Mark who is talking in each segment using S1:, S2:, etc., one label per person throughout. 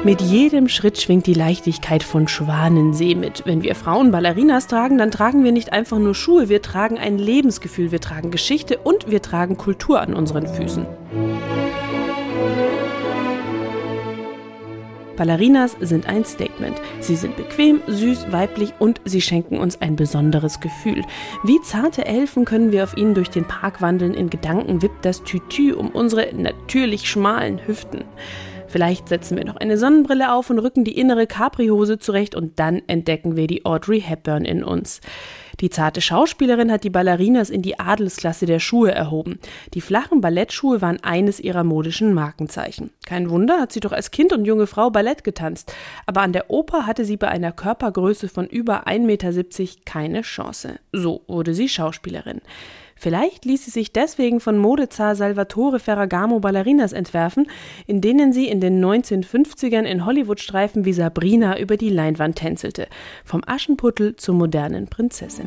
S1: Mit jedem Schritt schwingt die Leichtigkeit von Schwanensee mit. Wenn wir Frauen Ballerinas tragen, dann tragen wir nicht einfach nur Schuhe, wir tragen ein Lebensgefühl, wir tragen Geschichte und wir tragen Kultur an unseren Füßen. Ballerinas sind ein Statement. Sie sind bequem, süß, weiblich und sie schenken uns ein besonderes Gefühl. Wie zarte Elfen können wir auf ihnen durch den Park wandeln, in Gedanken wippt das Tütü um unsere natürlich schmalen Hüften. Vielleicht setzen wir noch eine Sonnenbrille auf und rücken die innere Capri-Hose zurecht und dann entdecken wir die Audrey Hepburn in uns. Die zarte Schauspielerin hat die Ballerinas in die Adelsklasse der Schuhe erhoben. Die flachen Ballettschuhe waren eines ihrer modischen Markenzeichen. Kein Wunder, hat sie doch als Kind und junge Frau Ballett getanzt. Aber an der Oper hatte sie bei einer Körpergröße von über 1,70 Meter keine Chance. So wurde sie Schauspielerin. Vielleicht ließ sie sich deswegen von Modezar Salvatore Ferragamo Ballerinas entwerfen, in denen sie in den 1950ern in Hollywood-Streifen wie Sabrina über die Leinwand tänzelte. Vom Aschenputtel zur modernen Prinzessin.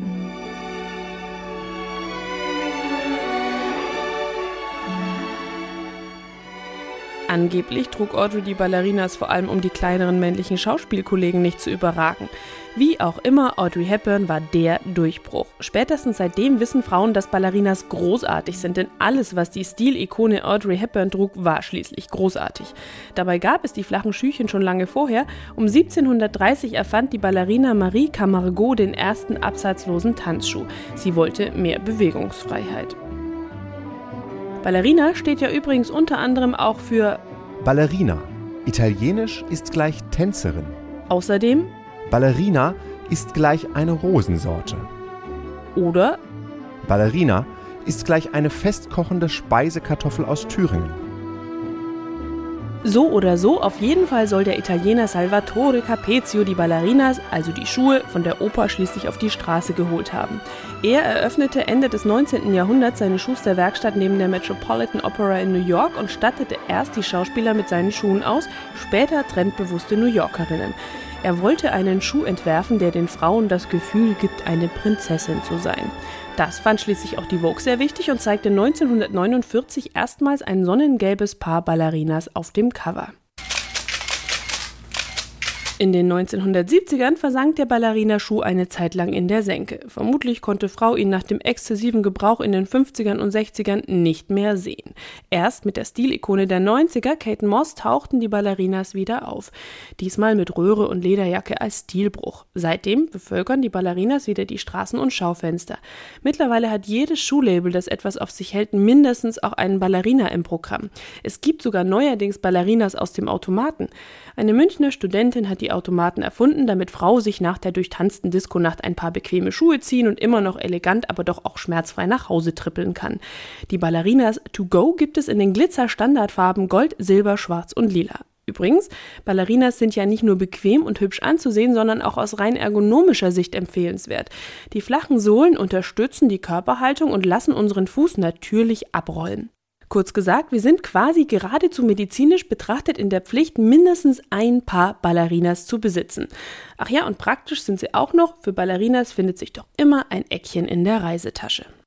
S1: Angeblich trug Audrey die Ballerinas vor allem, um die kleineren männlichen Schauspielkollegen nicht zu überragen. Wie auch immer, Audrey Hepburn war der Durchbruch. Spätestens seitdem wissen Frauen, dass Ballerinas großartig sind, denn alles, was die Stilikone Audrey Hepburn trug, war schließlich großartig. Dabei gab es die flachen Schüchen schon lange vorher. Um 1730 erfand die Ballerina Marie Camargot den ersten absatzlosen Tanzschuh. Sie wollte mehr Bewegungsfreiheit. Ballerina steht ja übrigens unter anderem auch für
S2: Ballerina. Italienisch ist gleich Tänzerin.
S1: Außerdem
S2: Ballerina ist gleich eine Rosensorte.
S1: Oder
S2: Ballerina ist gleich eine festkochende Speisekartoffel aus Thüringen.
S1: So oder so, auf jeden Fall soll der Italiener Salvatore Capezio die Ballerinas, also die Schuhe, von der Oper schließlich auf die Straße geholt haben. Er eröffnete Ende des 19. Jahrhunderts seine Schusterwerkstatt neben der Metropolitan Opera in New York und stattete erst die Schauspieler mit seinen Schuhen aus, später trendbewusste New Yorkerinnen. Er wollte einen Schuh entwerfen, der den Frauen das Gefühl gibt, eine Prinzessin zu sein. Das fand schließlich auch die Vogue sehr wichtig und zeigte 1949 erstmals ein sonnengelbes Paar Ballerinas auf dem Cover. In den 1970ern versank der Ballerina-Schuh eine Zeit lang in der Senke. Vermutlich konnte Frau ihn nach dem exzessiven Gebrauch in den 50ern und 60ern nicht mehr sehen. Erst mit der Stilikone der 90er, Kate Moss, tauchten die Ballerinas wieder auf. Diesmal mit Röhre und Lederjacke als Stilbruch. Seitdem bevölkern die Ballerinas wieder die Straßen und Schaufenster. Mittlerweile hat jedes Schuhlabel, das etwas auf sich hält, mindestens auch einen Ballerina im Programm. Es gibt sogar neuerdings Ballerinas aus dem Automaten. Eine Münchner Studentin hat die Automaten erfunden, damit Frau sich nach der durchtanzten Diskonacht ein paar bequeme Schuhe ziehen und immer noch elegant, aber doch auch schmerzfrei nach Hause trippeln kann. Die Ballerinas To Go gibt es in den Glitzer-Standardfarben Gold, Silber, Schwarz und Lila. Übrigens, Ballerinas sind ja nicht nur bequem und hübsch anzusehen, sondern auch aus rein ergonomischer Sicht empfehlenswert. Die flachen Sohlen unterstützen die Körperhaltung und lassen unseren Fuß natürlich abrollen. Kurz gesagt, wir sind quasi geradezu medizinisch betrachtet in der Pflicht, mindestens ein Paar Ballerinas zu besitzen. Ach ja, und praktisch sind sie auch noch. Für Ballerinas findet sich doch immer ein Eckchen in der Reisetasche.